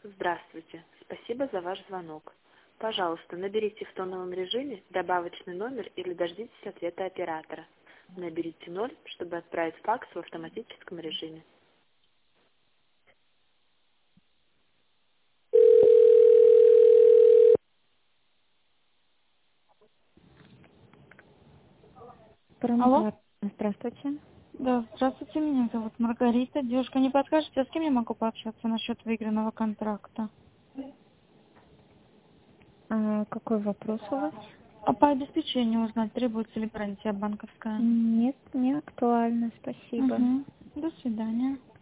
Здравствуйте. Спасибо за ваш звонок. Пожалуйста, наберите в тоновом режиме добавочный номер или дождитесь ответа оператора. Наберите 0, чтобы отправить факс в автоматическом режиме. Алло? Промзар. Здравствуйте. Да, здравствуйте, меня зовут Маргарита. Девушка, не подскажете, а с кем я могу пообщаться насчет выигранного контракта? Какой вопрос у вас? А по обеспечению узнать, требуется ли гарантия банковская? Нет, не актуально, спасибо. Угу. До свидания.